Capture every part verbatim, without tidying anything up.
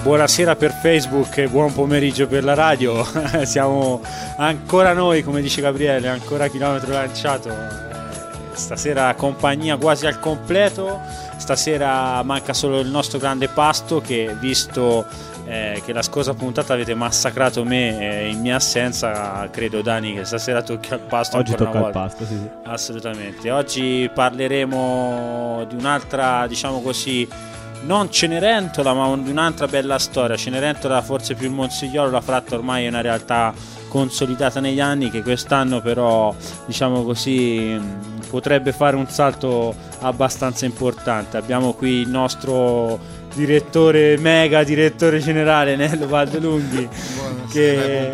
buonasera per Facebook e buon pomeriggio per la radio. Siamo ancora noi, come dice Gabriele, ancora chilometro lanciato. Stasera compagnia quasi al completo. Stasera manca solo il nostro grande Pasto, che visto eh, che la scorsa puntata avete massacrato me eh, in mia assenza, credo, Dani, che stasera tocchi al Pasto. Oggi ancora tocca una al volta. Pasto, sì, sì. Assolutamente. Oggi parleremo di un'altra, diciamo così, non Cenerentola, ma di un'altra bella storia. Cenerentola forse più il Monsigliolo, la Fratta ormai è una realtà consolidata negli anni, che quest'anno però, diciamo così, potrebbe fare un salto abbastanza importante. Abbiamo qui il nostro direttore, mega direttore generale Nello Valdolunghi, che...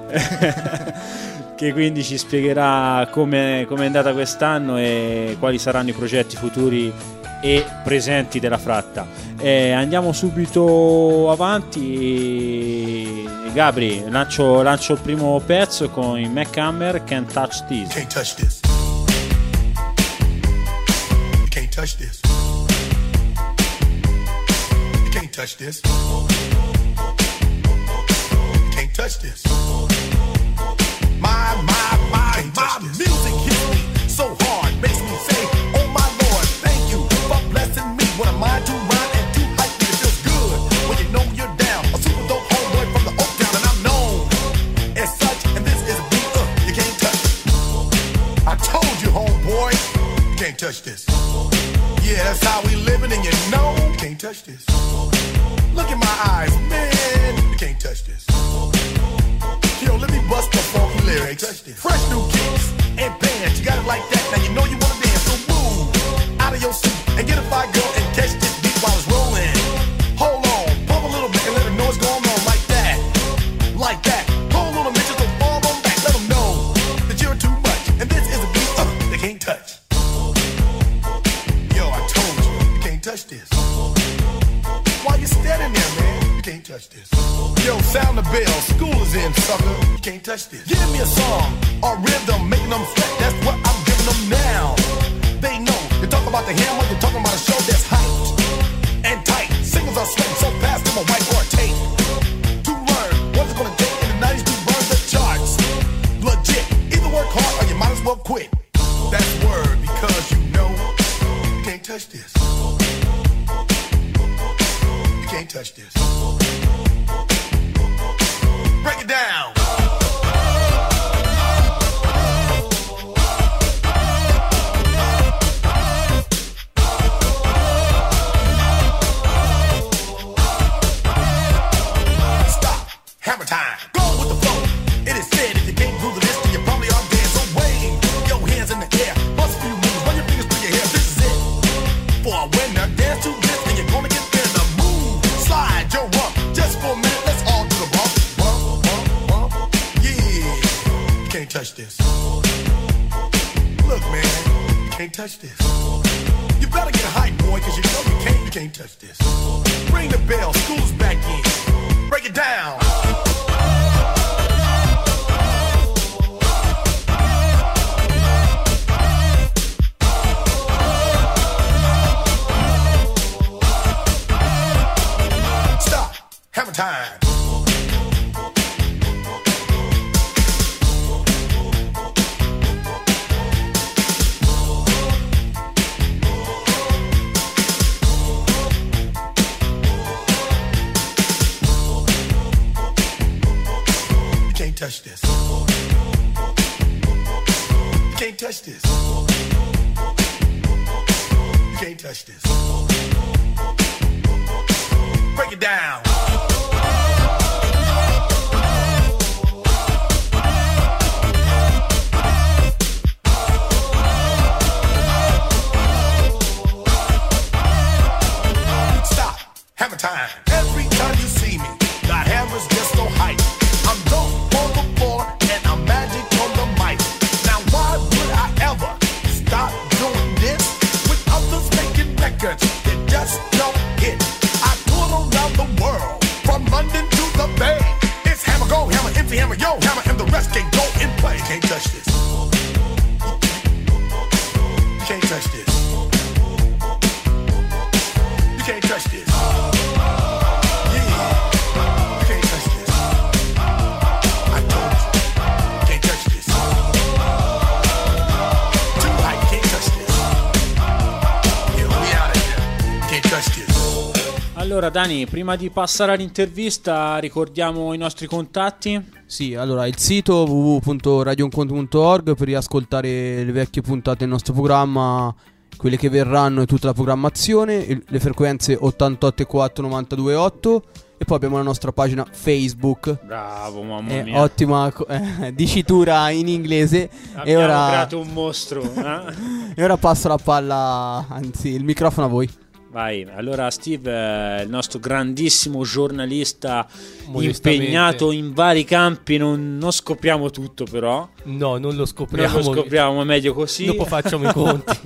che quindi ci spiegherà come è andata quest'anno e quali saranno i progetti futuri e presenti della Fratta. Eh, andiamo subito avanti. Gabri, lancio, lancio il primo pezzo con i Mac Hammer, Can't Touch This. Can't touch this. You can't touch this. You can't touch this. You can't touch this. My, my, my, my music hits me so hard, makes me say, oh my Lord, thank you for blessing me. When I'm mind to rhyme and to hype me, it feels good when you know you're down. A super dope homeboy from the Oak Town, and I'm known as such. And this is a beat uh, you can't touch. I told you, homeboy, you can't touch this. Yeah, that's how we living, and you know you can't touch this. Look in my eyes, man, you can't touch this. Yo, let me bust the funky lyrics. Fresh new kicks and bands, you got it like that. Now you know you wanna dance, so move out of your seat and get a fire girl and catch this beat while it's rolling. Hold on, pump a little bit and let them know what's going on like that, like that. Hold on a minute, just don't fall on back. Let them know that you're too much, and this is a beat uh, they can't touch. Yo, I told you, you can't touch this. Why you standing there, man? You can't touch this. Yo, sound the bell, school is in, sucker. You can't touch this. Give me a song or rhythm, making them sweat. That's what I'm giving them now. They know. You talk about the hammer, you're talking about a show that's hyped and tight. Singles are sweating so fast, them a white or tape. To learn what it's gonna take in the nineties to burn the charts. Legit. Either work hard or you might as well quit. That's word, because you know you can't touch this. You can't touch this. Break it down. Stop. Hammer time. Go with the flow. It is said if you can't groove the list, then you probably are dead. So wave your hands in the air. Bust a few moves. Run your fingers through your hair. This is it. For a winner, dance to this, and you're gonna get there. The move. Slide your rump. Just for a minute, let's all do the bump. Can't touch this. Look, man, you can't touch this. You better get hype, boy, cause you know you can't, you can't touch this. Ring the bell, school's back in. Break it down. Stop. Hammer time. Touch this. You can't touch this. You can't touch this. Break it down. Stop. Hammer time. Every time you see me, got hammers just so hype. I'm dope on the floor and I'm magic on the mic. Now why would I ever stop doing this with others making records that just don't hit? I tour around the world from London to the Bay. It's hammer go, hammer empty, hammer yo, hammer, and the rest can go and play. You can't touch this. You can't touch this. You can't touch this. Yeah. Allora Dani, prima di passare all'intervista ricordiamo i nostri contatti. Sì, allora il sito w w w punto radio incontro punto org per riascoltare le vecchie puntate del nostro programma, quelle che verranno e tutta la programmazione, le frequenze ottantotto e quattro novantadue e otto, e poi abbiamo la nostra pagina Facebook. Bravo, mamma eh, mia. Ottima eh, dicitura in inglese. Abbiamo e ora... creato un mostro. Eh? E ora passo la palla, anzi il microfono a voi. Vai, allora Steve, il nostro grandissimo giornalista impegnato in vari campi, non, non scopriamo tutto però. No, non lo scopriamo. Non lo scopriamo, meglio così. Dopo facciamo i conti.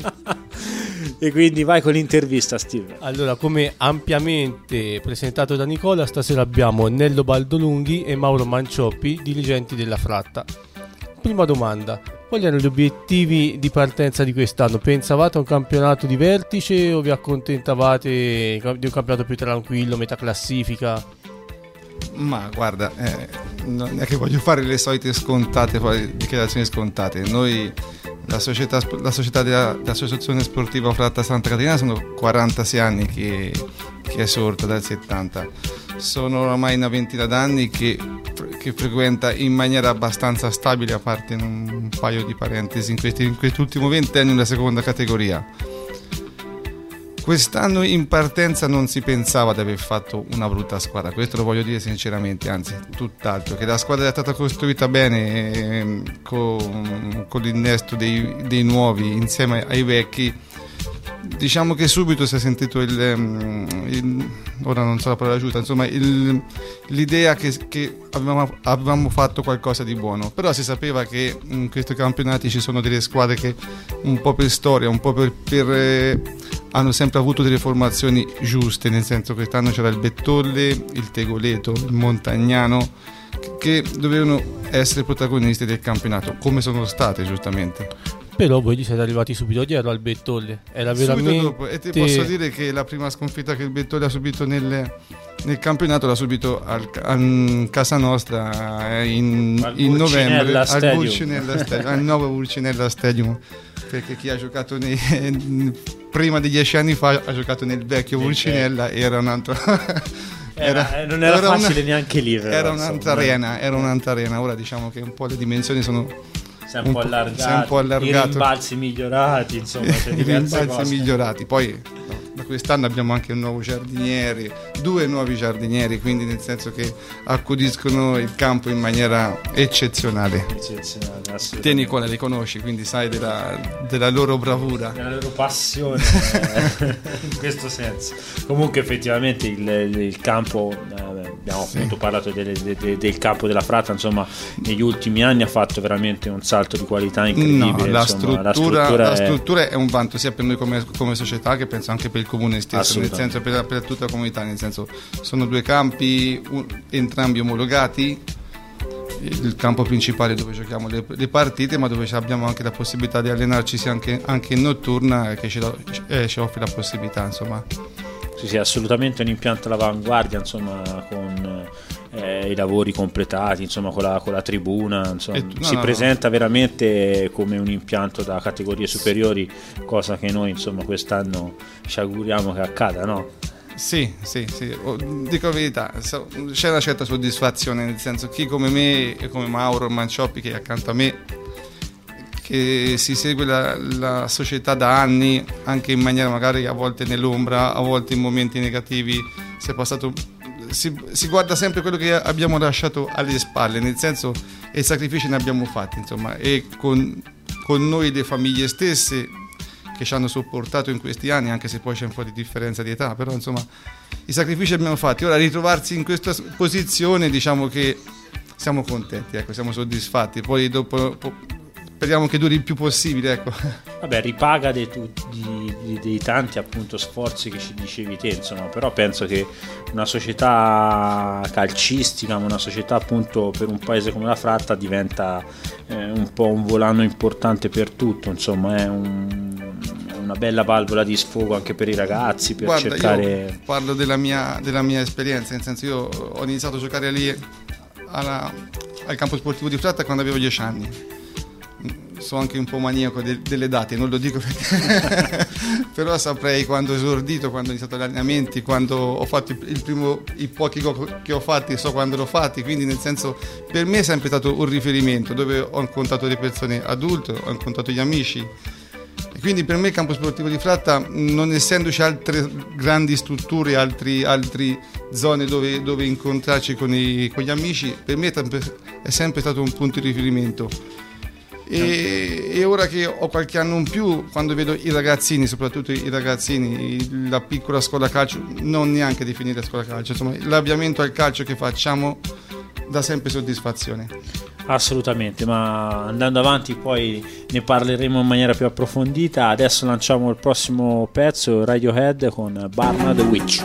E quindi vai con l'intervista, Steve. Allora, come ampiamente presentato da Nicola, stasera abbiamo Nello Baldolunghi e Mauro Mancioppi, dirigenti della Fratta. Prima domanda: quali erano gli obiettivi di partenza di quest'anno? Pensavate a un campionato di vertice o vi accontentavate di un campionato più tranquillo, metà classifica? Ma guarda, eh, non è che voglio fare le solite scontate, poi dichiarazioni scontate. Noi, la società, la società della, dell'Associazione Sportiva Fratta Santa Caterina, sono quarantasei anni che, che è sorta, dal settanta. Sono oramai una ventina d'anni che, che frequenta in maniera abbastanza stabile, a parte in un paio di parentesi, in, questi, in quest'ultimo ventennio la seconda categoria. Quest'anno in partenza non si pensava di aver fatto una brutta squadra, questo lo voglio dire sinceramente, anzi tutt'altro, che la squadra è stata costruita bene, eh, con, con l'innesto dei, dei nuovi insieme ai vecchi. Diciamo che subito si è sentito il, il ora non so la parola giusta, insomma il, l'idea che, che avevamo, avevamo fatto qualcosa di buono, però si sapeva che in questi campionati ci sono delle squadre che un po' per storia, un po' per, per eh, hanno sempre avuto delle formazioni giuste, nel senso che quest'anno c'era il Bettolle, il Tegoleto, il Montagnano, che dovevano essere protagonisti del campionato, come sono state giustamente. Però voi gli siete arrivati subito dietro al Bettolle, era veramente... Subito dopo, e ti posso dire che la prima sconfitta che il Bettolle ha subito nel, nel campionato l'ha subito al, a casa nostra in, in novembre al Pulcinella Stadium, al nuovo Pulcinella Stadium, perché chi ha giocato nei, prima di dieci anni fa ha giocato nel vecchio Pulcinella, era un altro... Era, era, non era, era facile una, neanche lì, però, era un'altra arena, era un'altra arena. Ora diciamo che un po' le dimensioni sono si è un, un po' allargato, un po' allargato. I rimbalzi migliorati, insomma, c'è i rimbalzi cose. migliorati. Poi no, da quest'anno abbiamo anche un nuovo giardiniere, due nuovi giardinieri, quindi nel senso che accudiscono il campo in maniera eccezionale. Eccezionale, assolutamente. Te Nicola li conosci, quindi sai della, della loro bravura, della loro passione in questo senso. Comunque effettivamente il, il campo, eh, abbiamo sì. appunto parlato del, del, del campo della Fratta, insomma negli ultimi anni ha fatto veramente un salto di qualità incredibile. No, la, insomma, struttura, la, struttura, la è... struttura è un vanto sia per noi come, come società, che penso anche per il comune stesso, nel senso per, per tutta la comunità, nel senso sono due campi un, entrambi omologati, il campo principale dove giochiamo le, le partite, ma dove abbiamo anche la possibilità di allenarci anche, anche in notturna, che ce, lo, eh, ci offre la possibilità, insomma. Sì, sì, assolutamente un impianto all'avanguardia, insomma, con eh, i lavori completati, insomma, con la, con la tribuna, insomma, tu, no, si no, presenta no. veramente come un impianto da categorie superiori, cosa che noi, insomma, quest'anno ci auguriamo che accada, no? Sì, sì, sì, dico la verità, c'è una certa soddisfazione, nel senso chi come me e come Mauro Mancioppi, che è accanto a me, che si segue la, la società da anni, anche in maniera magari a volte nell'ombra, a volte in momenti negativi, si è passato, si, si guarda sempre quello che abbiamo lasciato alle spalle, nel senso, e i sacrifici ne abbiamo fatti, insomma, e con, con noi le famiglie stesse che ci hanno sopportato in questi anni, anche se poi c'è un po' di differenza di età, però insomma i sacrifici abbiamo fatti. Ora ritrovarsi in questa posizione, diciamo che siamo contenti, ecco, siamo soddisfatti, poi dopo speriamo che duri il più possibile, ecco. Vabbè, ripaga dei, di, di, dei tanti appunto sforzi che ci dicevi te, insomma, però penso che una società calcistica, una società appunto per un paese come la Fratta diventa eh, un po' un volano importante per tutto, insomma, è un una bella valvola di sfogo anche per i ragazzi, per Guarda, cercare... io parlo della mia, della mia esperienza, nel senso, io ho iniziato a giocare lì alla, al campo sportivo di Fratta quando avevo dieci anni. sono anche un po' maniaco de- delle date, non lo dico perché però saprei quando ho esordito, quando ho iniziato gli allenamenti, quando ho fatto il primo, i pochi gol che ho fatti, so quando l'ho fatti, quindi nel senso per me è sempre stato un riferimento dove ho incontrato le persone adulte, ho incontrato gli amici. Quindi per me il campo sportivo di Fratta, non essendoci altre grandi strutture, altri, altri zone dove, dove incontrarci con, i, con gli amici, per me è sempre stato un punto di riferimento. E, e ora che ho qualche anno in più, quando vedo i ragazzini, soprattutto i ragazzini, la piccola scuola calcio, non neanche definire scuola calcio, insomma l'avviamento al calcio che facciamo dà sempre soddisfazione. Assolutamente, ma andando avanti poi ne parleremo in maniera più approfondita. Adesso lanciamo il prossimo pezzo, Radiohead con Barna the Witch.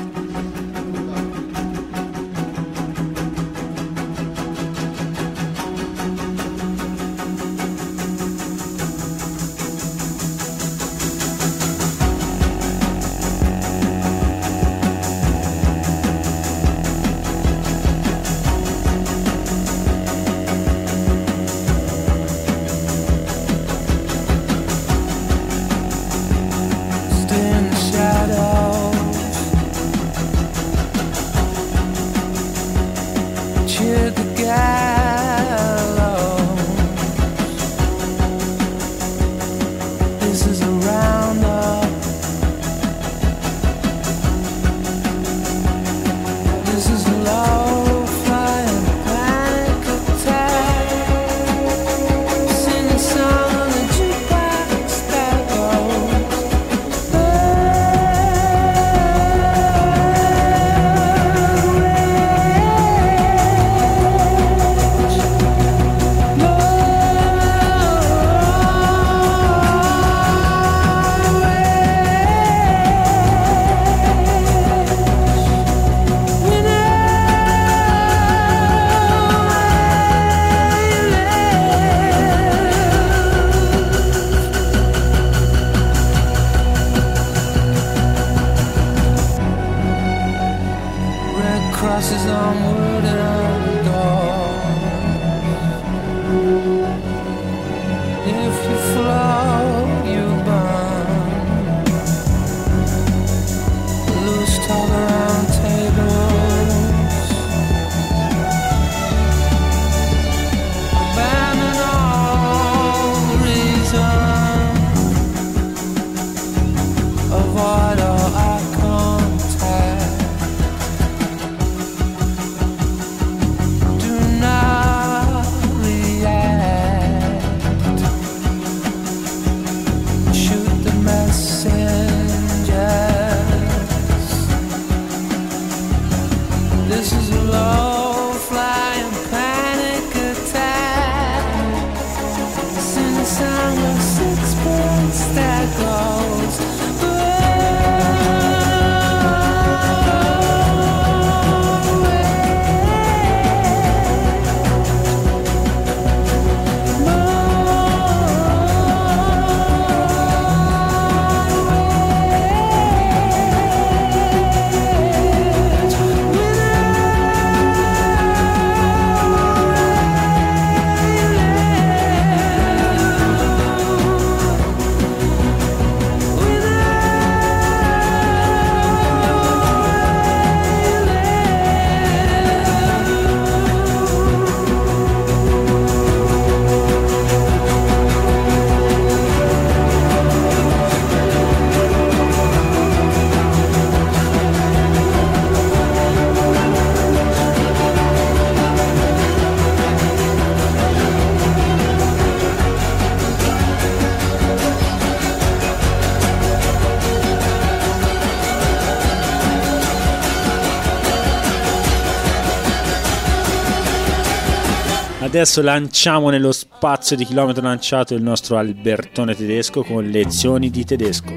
Adesso lanciamo nello spazio di chilometro lanciato il nostro Albertone tedesco con lezioni di tedesco.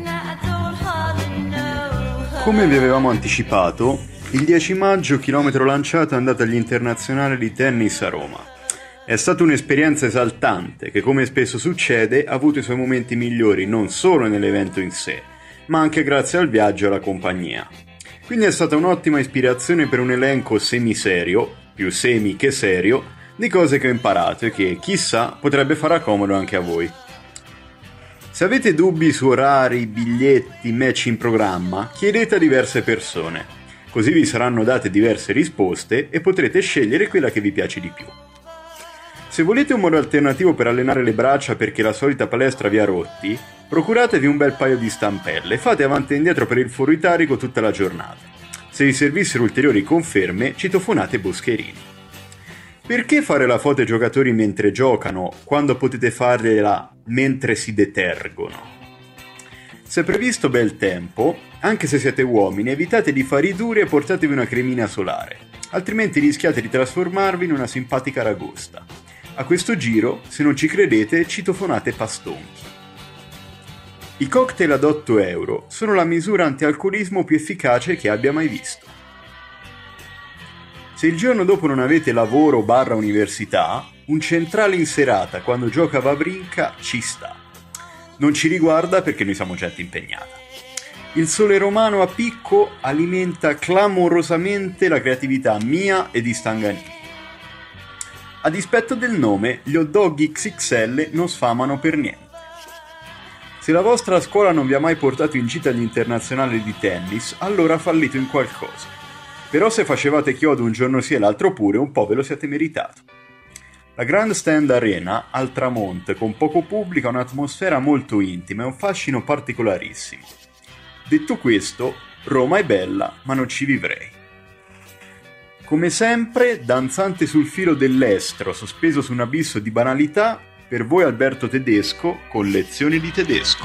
Come vi avevamo anticipato, il dieci maggio chilometro lanciato è andato agli internazionali di tennis a Roma. È stata un'esperienza esaltante che, come spesso succede, ha avuto i suoi momenti migliori non solo nell'evento in sé, ma anche grazie al viaggio e alla compagnia. Quindi è stata un'ottima ispirazione per un elenco semiserio, più semi che serio, di cose che ho imparato e che, chissà, potrebbe fare comodo anche a voi. Se avete dubbi su orari, biglietti, match in programma, chiedete a diverse persone. Così vi saranno date diverse risposte e potrete scegliere quella che vi piace di più. Se volete un modo alternativo per allenare le braccia perché la solita palestra vi ha rotti, procuratevi un bel paio di stampelle e fate avanti e indietro per il foro italico tutta la giornata. Se vi servissero ulteriori conferme, citofonate Boscherini. Perché fare la foto ai giocatori mentre giocano, quando potete farla mentre si detergono? Se è previsto bel tempo, anche se siete uomini, evitate di fare i duri e portatevi una cremina solare, altrimenti rischiate di trasformarvi in una simpatica ragosta. A questo giro, se non ci credete, citofonate Pastonchi. I cocktail ad otto euro sono la misura antialcolismo più efficace che abbia mai visto. Se il giorno dopo non avete lavoro barra università, un centrale in serata quando gioca Wawrinka ci sta. Non ci riguarda perché noi siamo gente impegnata. Il sole romano a picco alimenta clamorosamente la creatività mia e di Stanganini. A dispetto del nome, gli hot dog X X L non sfamano per niente. Se la vostra scuola non vi ha mai portato in gita agli internazionali di tennis, allora ha fallito in qualcosa. Però se facevate chiodo un giorno sì e l'altro pure, un po' ve lo siete meritato. La Grandstand Arena, al tramonto, con poco pubblico, ha un'atmosfera molto intima e un fascino particolarissimo. Detto questo, Roma è bella, ma non ci vivrei. Come sempre, danzante sul filo dell'estro, sospeso su un abisso di banalità, per voi Alberto Tedesco, con lezioni di tedesco.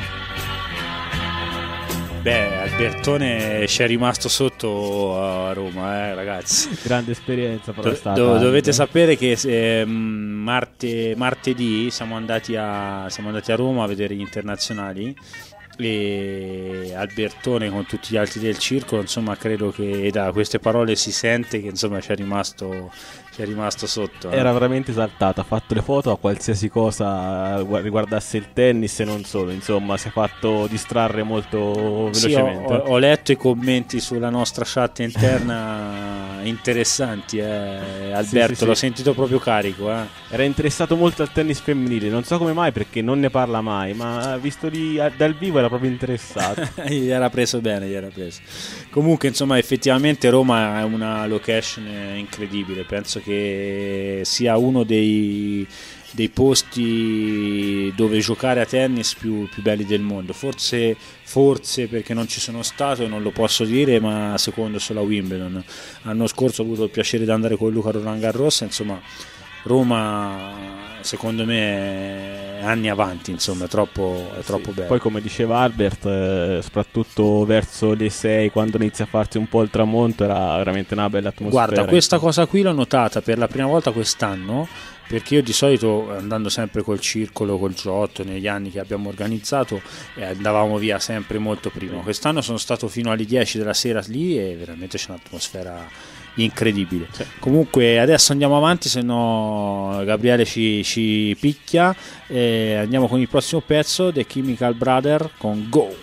Beh, Albertone ci è rimasto sotto a Roma, eh, ragazzi. Grande esperienza però Do- è stata. do- dovete anche. sapere che eh, marte- martedì siamo andati, a, siamo andati a Roma a vedere gli internazionali e Albertone con tutti gli altri del circolo, insomma, credo che da queste parole si sente che insomma ci è rimasto, ci è rimasto sotto. eh. Era veramente esaltato, ha fatto le foto a qualsiasi cosa riguardasse il tennis e non solo, insomma si è fatto distrarre molto Sì, velocemente. ho, ho letto i commenti sulla nostra chat interna interessanti, eh. Alberto, Sì, sì, l'ho sì. sentito proprio carico. Eh. Era interessato molto al tennis femminile, non so come mai perché non ne parla mai, ma visto lì a- dal vivo era proprio interessato. Gli era preso bene, gli era preso. Comunque, insomma, effettivamente Roma è una location incredibile. Penso che sia uno dei, dei posti dove giocare a tennis più, più belli del mondo. Forse, forse perché non ci sono stato e non lo posso dire, ma secondo solo a Wimbledon. L'anno scorso ho avuto il piacere di andare con Luca Roland Garros. Insomma, Roma secondo me è anni avanti, insomma, è troppo, è troppo bello. Poi come diceva Albert, eh, soprattutto verso le sei quando inizia a farsi un po' il tramonto era veramente una bella atmosfera. Guarda, questa cosa qui l'ho notata per la prima volta quest'anno, perché io di solito, andando sempre col circolo, col Giotto, negli anni che abbiamo organizzato, eh, andavamo via sempre molto prima. Quest'anno sono stato fino alle dieci della sera lì e veramente c'è un'atmosfera incredibile. Sì. Comunque adesso andiamo avanti, se no Gabriele ci, ci picchia, e andiamo con il prossimo pezzo, The Chemical Brother con Go.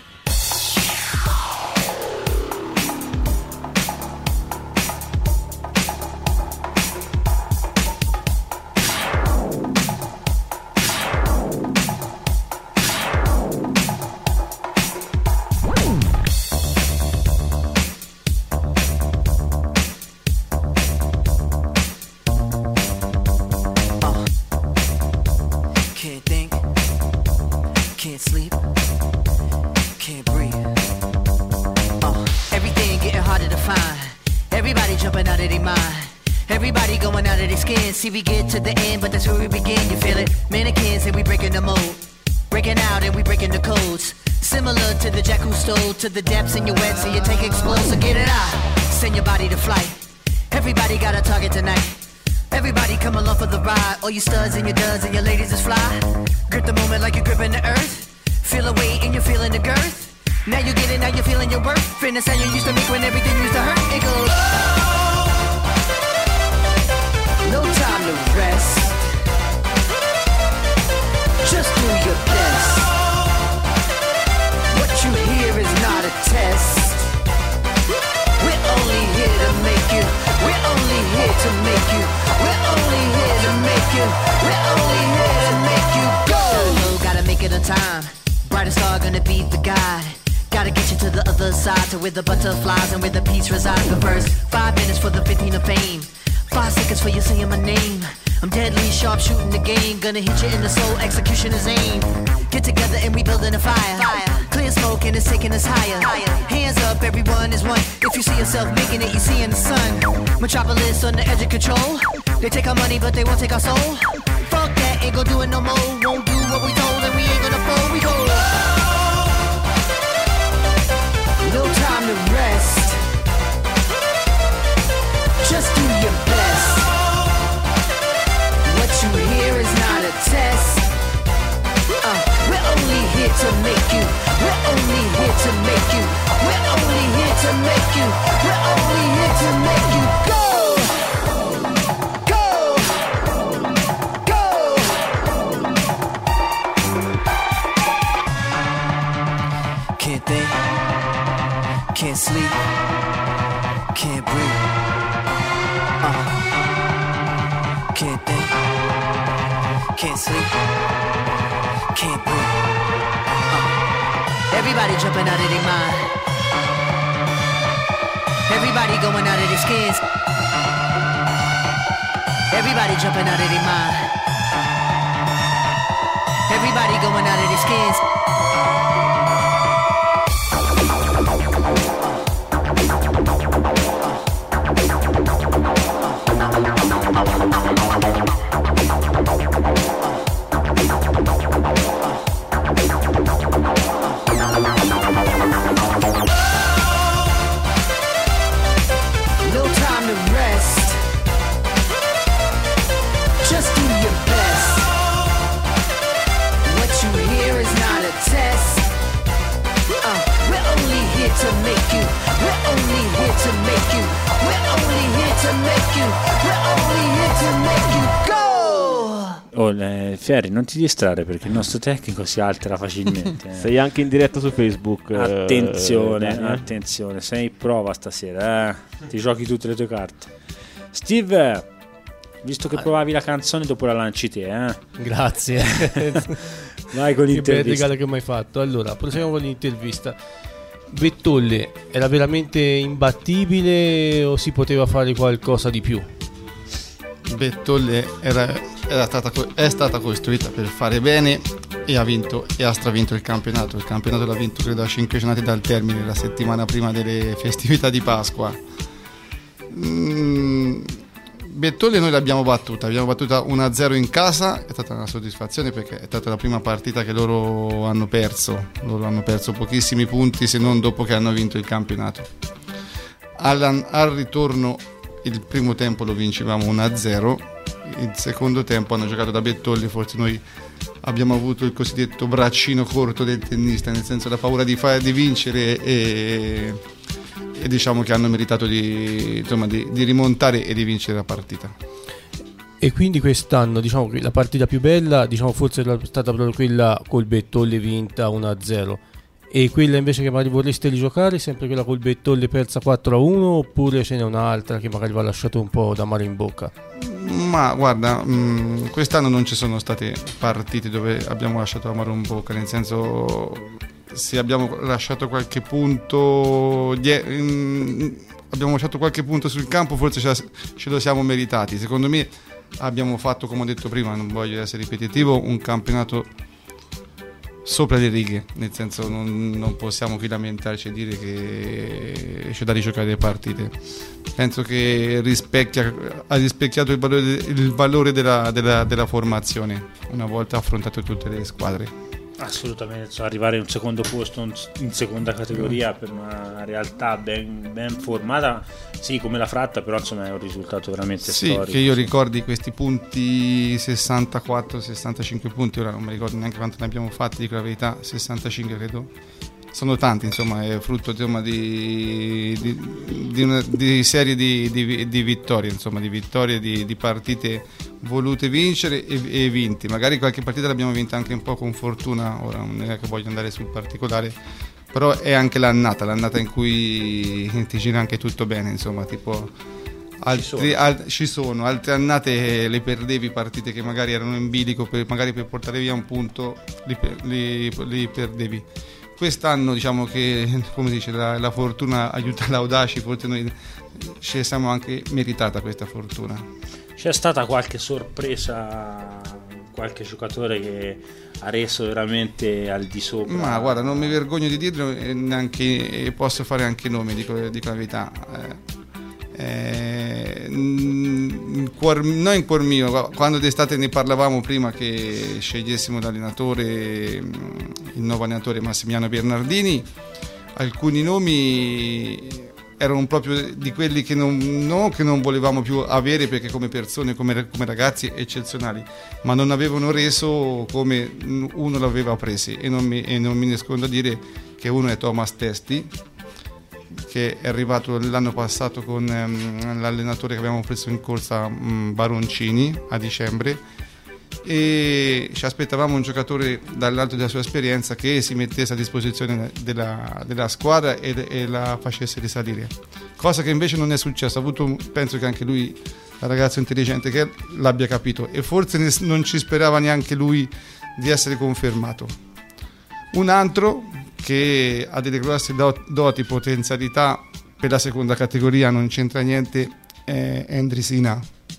Can't think, can't sleep, can't breathe. Uh, everything getting harder to find. Everybody jumping out of their mind. Everybody going out of their skin. See, we get to the end, but that's where we begin. You feel it? Mannequins and we breaking the mold. Breaking out and we breaking the codes. Similar to the jack who stole to the depths in your wet, so you take explode. So get it out, send your body to flight. Everybody got a target tonight. Everybody come along for the ride. All you studs and your duds and your ladies is fly. Grip the moment like you're gripping the earth. Feel a weight and you're feeling the girth. Now you get it, now you're feeling your worth. Fitness how you used to make when everything used to hurt. It goes, no time to rest. Just do your best. What you hear is not a test. We're only here to make you. We're only here to make you. We're only here to make you. We're only here to make you go. Gotta go, gotta make it on time. Brighter side to where the butterflies and where the peace resides. The first five minutes for the fifteen of fame, five seconds for you saying my name. I'm deadly sharp shooting the game, gonna hit you in the soul, execution is aim. Get together and we building a fire. fire. Clear smoke and it's taking us higher. higher. Hands up, everyone is one. If you see yourself making it, you see in the sun. Metropolis on the edge of control. They take our money, but they won't take our soul. Fuck that, ain't gon' do it no more. Won't do what we told, and we ain't gonna fold. We go. No time to rest. Just do your best. What you hear is not a test. Uh, we're only here to make you. We're only here to make you. We're only here to make you. We're only here to make you go. Go. Go. Can't think. Can't sleep. Can't breathe. Uh. Can't think. Can't sleep. Can't breathe. Uh. Everybody jumping out of their mind. Everybody going out of their skins. Everybody jumping out of their mind. Everybody going out of their skins. No time to rest. Just do your best. What you hear is not a test. Uh, we're only here to make you. We're only here to make you. We're only here to make you. We're only here to make you go. Oh, eh, Fieri, non ti distrarre perché il nostro tecnico si altera facilmente. eh. Sei anche in diretta su Facebook. eh, Attenzione, Dani, eh? attenzione, sei in prova stasera, eh? Ti giochi tutte le tue carte. Steve, visto che provavi la canzone, dopo la lanci te, eh? Grazie. Vai con Che bel l'intervista. regalo che mi hai fatto. Allora, proseguiamo con l'intervista. Bettolli era veramente imbattibile o si poteva fare qualcosa di più? Bettolli era, era stata, co- è stata costruita per fare bene e ha vinto e ha stravinto il campionato. Il campionato l'ha vinto credo a cinque giornate dal termine, la settimana prima delle festività di Pasqua. Mm, Bettolli noi l'abbiamo battuta, abbiamo battuta uno a zero in casa, è stata una soddisfazione perché è stata la prima partita che loro hanno perso, loro hanno perso pochissimi punti se non dopo che hanno vinto il campionato. Al, al ritorno il primo tempo lo vincevamo uno a zero, il secondo tempo hanno giocato da Bettolli, forse noi abbiamo avuto il cosiddetto braccino corto del tennista, nel senso la paura di, fare, di vincere e, e diciamo che hanno meritato di, insomma, di, di rimontare e di vincere la partita. E quindi quest'anno diciamo che la partita più bella diciamo forse è stata proprio quella col Bettolli vinta uno a zero, e quella invece che magari vorreste rigiocare sempre quella col Bettolli persa quattro a uno, oppure ce n'è un'altra che magari vi ha lasciato un po' d'amaro in bocca? Ma guarda, mh, quest'anno non ci sono state partite dove abbiamo lasciato amaro in bocca, nel senso se abbiamo lasciato qualche punto die- mh, abbiamo lasciato qualche punto sul campo forse ce, ce lo siamo meritati. Secondo me abbiamo fatto, come ho detto prima, non voglio essere ripetitivo, un campionato sopra le righe, nel senso non, non possiamo qui lamentarci e dire che c'è da rigiocare le partite. Penso che rispecchia, ha rispecchiato il valore, il valore della, della, della formazione una volta affrontato tutte le squadre. Assolutamente, cioè arrivare in un secondo posto in seconda categoria per una realtà ben, ben formata, sì, come la Fratta, però insomma è un risultato veramente sì, storico. Che io ricordi questi punti sessantaquattro sessantacinque punti, ora non mi ricordo neanche quanto ne abbiamo fatti, dico la verità, sessantacinque credo. Sono tanti, insomma, è frutto insomma, di, di, di una di serie di, di, di vittorie, insomma, di vittorie, di, di partite volute vincere e, e vinti. Magari qualche partita l'abbiamo vinta anche un po' con fortuna, ora non è che voglio andare sul particolare, però è anche l'annata, l'annata in cui ti gira anche tutto bene, insomma, tipo altri, ci, sono. Al, ci sono altre annate le perdevi partite che magari erano in bilico, per, magari per portare via un punto li, li, li perdevi. quest'anno diciamo che, come si dice, la, la fortuna aiuta l'audaci, forse noi ci siamo anche meritata questa fortuna. C'è stata qualche sorpresa, qualche giocatore che ha reso veramente al di sopra? Ma guarda, non mi vergogno di dirlo e neanche e posso fare anche nomi, dico, dico la verità. Eh, eh, in cuor, non in cuor mio, quando d'estate ne parlavamo prima che scegliessimo l'allenatore, il nuovo allenatore Massimiliano Bernardini, alcuni nomi erano proprio di quelli che non, non che non volevamo più avere, perché come persone, come, come ragazzi eccezionali, ma non avevano reso come uno l'aveva presi, e non mi, e non mi nascondo a dire che uno è Thomas Testi, che è arrivato l'anno passato con um, l'allenatore che abbiamo preso in corsa, um, Baroncini, a dicembre, e ci aspettavamo un giocatore dall'alto della sua esperienza che si mettesse a disposizione della, della squadra e, e la facesse risalire, cosa che invece non è successo. Ha avuto, penso che anche lui, il ragazzo intelligente che è, l'abbia capito, e forse ne, non ci sperava neanche lui di essere confermato. Un altro che ha delle grosse doti, potenzialità per la seconda categoria, non c'entra niente, è Endrisina.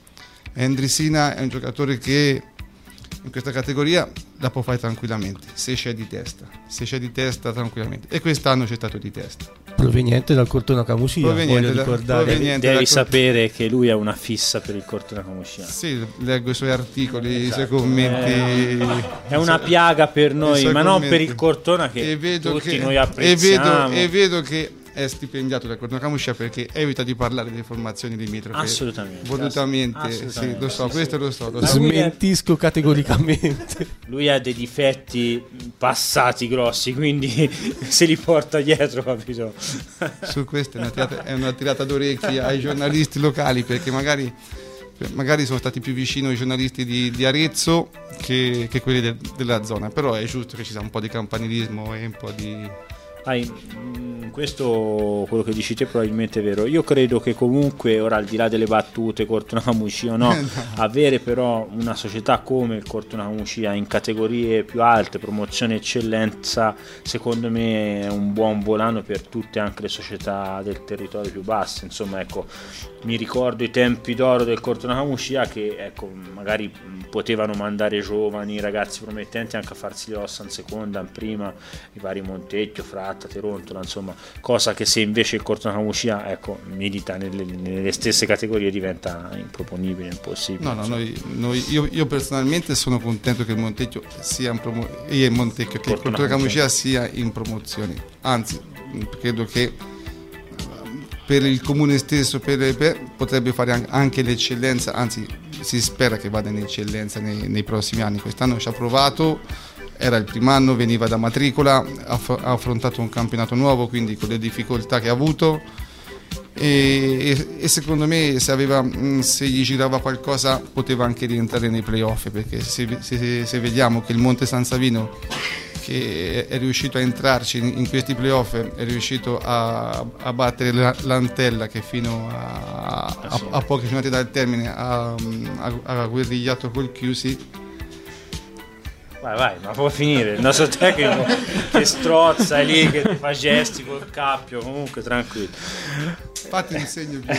Endrisina è un giocatore che in questa categoria la può fare tranquillamente, se c'è di testa, se c'è di testa tranquillamente, e quest'anno c'è stato di testa. Proveniente dal Cortona Camusia, Proveniente voglio da- ricordare. proveniente Devi da- sapere che lui ha una fissa per il Cortona Camuscia. Sì, leggo i suoi articoli, i suoi commenti. È una piaga per i noi, suoi ma non commenti. per il Cortona, che E vedo tutti che- noi e apprezziamo. vedo, e vedo che è stipendiato dal Cortona Camuscia perché evita di parlare delle formazioni limitrofe. Assolutamente. Volutamente, Assolutamente. sì, lo so, Sì, questo sì. lo so. Lo Ma so. lui è- Smentisco categoricamente. Lui ha dei difetti passati grossi, quindi se li porta dietro, capito? Su questo è una tirata, è una tirata d'orecchi ai giornalisti locali, perché magari, magari sono stati più vicino i giornalisti di, di Arezzo che, che quelli del- della zona, però è giusto che ci sia un po' di campanilismo e un po' di... Dai, mh, questo, quello che dici te probabilmente è vero. Io credo che comunque, ora al di là delle battute Cortona Camucia o no, avere però una società come il Cortona Camucia in categorie più alte, promozione eccellenza, secondo me è un buon volano per tutte anche le società del territorio più basse. Insomma, ecco, mi ricordo i tempi d'oro del Cortona Camucia che, ecco, magari mh, potevano mandare giovani, ragazzi promettenti anche a farsi le ossa in seconda, in prima, i vari Montecchio, Fratta, Terontola, insomma, cosa che se invece il Cortona Camucia, ecco, milita nelle, nelle stesse categorie diventa improponibile, impossibile. No, no, insomma. noi, noi- io, io personalmente sono contento che il Montecchio sia in promo- io e il Montecchio, che il Cortona Cortona Camucia Camucia sia in promozione. Anzi, credo che eh, per il comune stesso per, per- potrebbe fare an- anche l'eccellenza, anzi si spera che vada in eccellenza nei, nei prossimi anni. Quest'anno ci ha provato, era il primo anno, veniva da matricola, ha, aff- ha affrontato un campionato nuovo, quindi con le difficoltà che ha avuto, e, e- e secondo me se, aveva, mh, se gli girava qualcosa poteva anche rientrare nei playoff, perché se, se- se vediamo che il Monte San Savino, che è riuscito a entrarci in, in questi playoff, è riuscito a, a battere la- l'Antella, che fino a, a, a poche giornate dal termine ha, ha, ha guerrigliato col Chiusi. Vai, vai, ma può finire. Il nostro tecnico che strozza, è lì che fa gesti col cappio. Comunque, tranquillo. Infatti un segno più.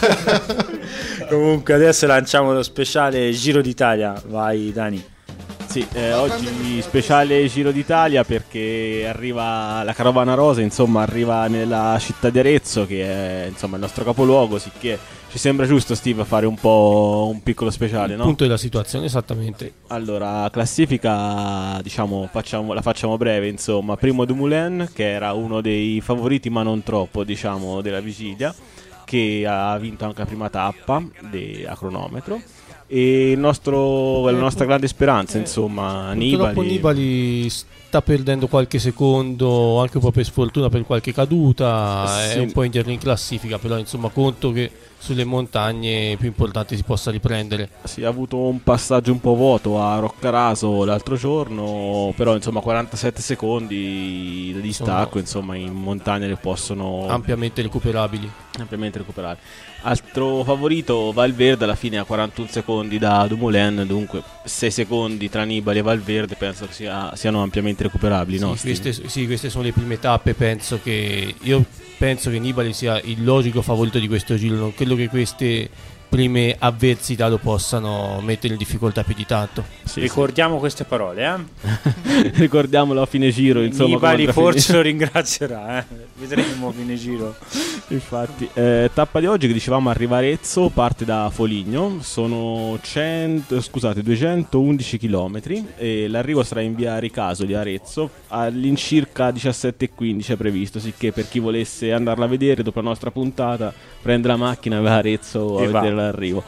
Comunque, adesso lanciamo lo speciale Giro d'Italia. Vai, Dani. Sì, eh, oggi speciale Giro d'Italia perché arriva la Carovana Rosa, insomma arriva nella città di Arezzo, che è insomma il nostro capoluogo, sicché ci sembra giusto, Steve, fare un po' un piccolo speciale, no? Punto della situazione, esattamente. Allora, classifica, diciamo, facciamo, la facciamo breve, insomma. Primo Dumoulin, che era uno dei favoriti, ma non troppo, diciamo, della vigilia, che ha vinto anche la prima tappa de- a cronometro. E il nostro, la nostra grande speranza, insomma, Purtroppo Nibali. Nibali sta perdendo qualche secondo, anche un po' per sfortuna, per qualche caduta, Sì. è un po' indietro in classifica, però insomma conto che sulle montagne più importanti si possa riprendere. Si è avuto un passaggio un po' vuoto a Roccaraso l'altro giorno, però insomma quarantasette secondi di distacco, insomma in montagna le possono ampiamente recuperabili. ampiamente recuperare. Altro favorito Valverde alla fine a quarantuno secondi da Dumoulin, dunque sei secondi tra Nibali e Valverde penso che sia, siano ampiamente recuperabili. Sì, no, queste, sì, queste sono le prime tappe, penso che io penso che Nibali sia il logico favorito di questo giro, non credo che queste prime avversità lo possano mettere in difficoltà più di tanto. Sì, ricordiamo sì. queste parole, eh? Ricordiamolo a fine giro, insomma. Nibali forse fine... lo ringrazierà, eh? Vedremo a fine giro. Infatti, eh, tappa di oggi che dicevamo arriva a Arezzo, parte da Foligno, sono cento, scusate, duecentoundici chilometri e l'arrivo sarà in via Ricasoli a Arezzo all'incirca diciassette e quindici è previsto, sicché per chi volesse andarla a vedere dopo la nostra puntata prende la macchina e va a Arezzo a e vedere va. l'arrivo.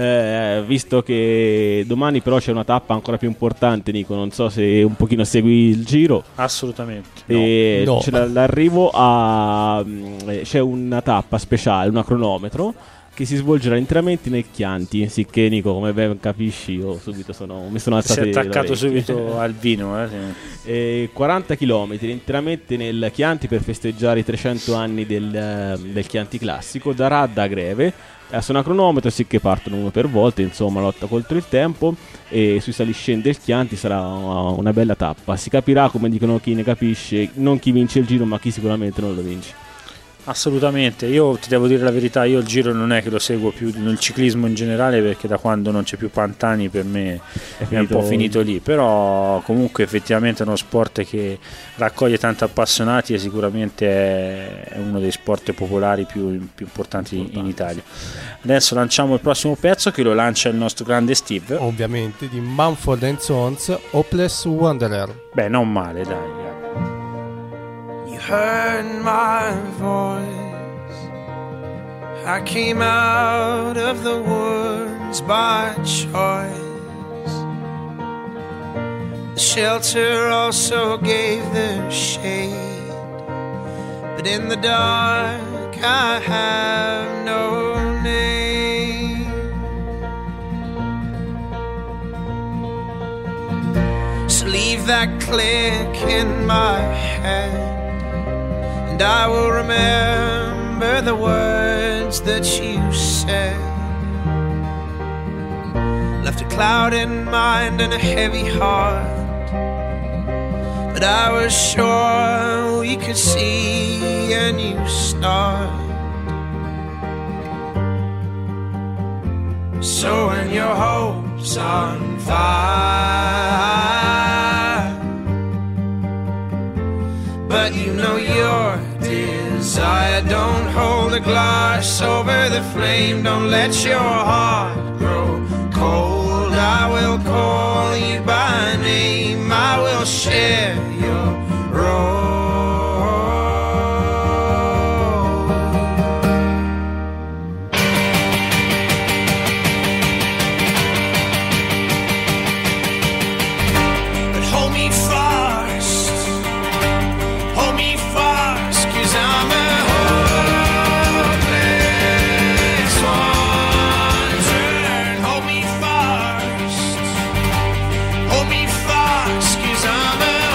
Eh, visto che domani però c'è una tappa ancora più importante, Nico, non so se un pochino segui il giro. Assolutamente e no. c'è no. l'arrivo a c'è una tappa speciale, una cronometro che si svolgerà interamente nel Chianti, sicché Nico, come ben capisci, io subito sono, mi sono alzato. Si è attaccato subito al vino. Eh, sì. e quaranta chilometri interamente nel Chianti per festeggiare i trecento anni del, del Chianti classico, da Radda a Greve. Sono a cronometro, sicché partono uno per volta, insomma lotta contro il tempo, e sui saliscendi del Chianti sarà una bella tappa. Si capirà, come dicono chi ne capisce, non chi vince il giro ma chi sicuramente non lo vince. Assolutamente, io ti devo dire la verità, io il giro non è che lo seguo più, il ciclismo in generale, perché da quando non c'è più Pantani per me è, è un po' finito lì, però comunque effettivamente è uno sport che raccoglie tanti appassionati e sicuramente è uno dei sport popolari più, più importanti Importante. in Italia. Adesso lanciamo il prossimo pezzo, che lo lancia il nostro grande Steve, ovviamente di Mumford and Sons, Hopeless Wanderer. Beh, non male, dai. You heard my voice, I came out of the woods by choice. The shelter also gave the shade, but in the dark I have no name. So leave that click in my head, and I will remember the words that you said. Left a cloud in mind and a heavy heart, but I was sure we could see a new start. So when your hope's on fire, but you know your desire, don't hold a glass over the flame, don't let your heart grow cold. I will call you by name, I will share your role. But hold me fast, hold me fast, 'cause I'm a hopeless wanderer. Hold me fast, hold me fast, 'cause I'm a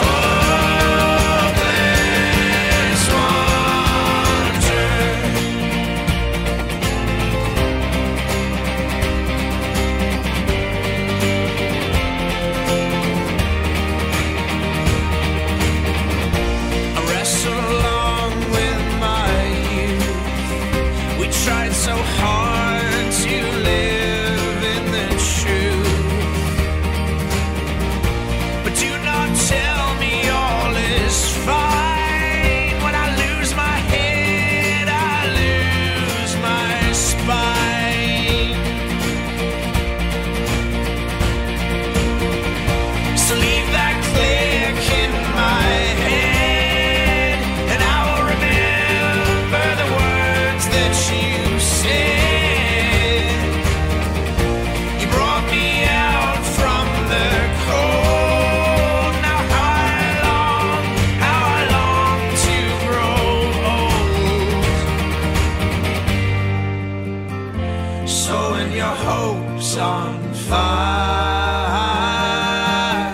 fire.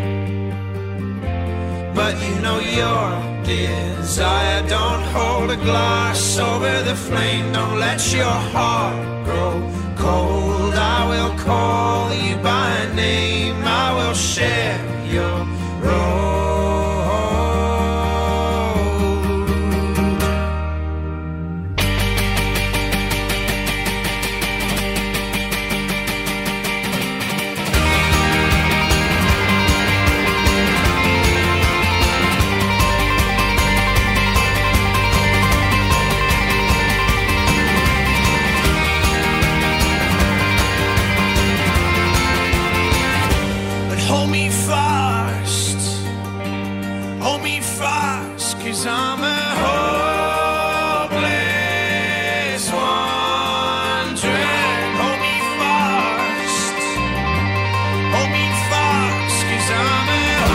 But you know your desire don't hold a glass over the flame. Don't let your heart grow cold. I will call you by name. I will share your road. Hold me fast, hold me fast, 'cause I'm a hopeless wandering. Hold me fast, hold me fast, 'cause I'm a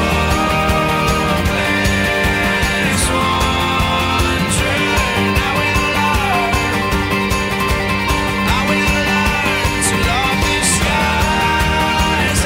hopeless wandering. I will learn, I will learn to love this skies.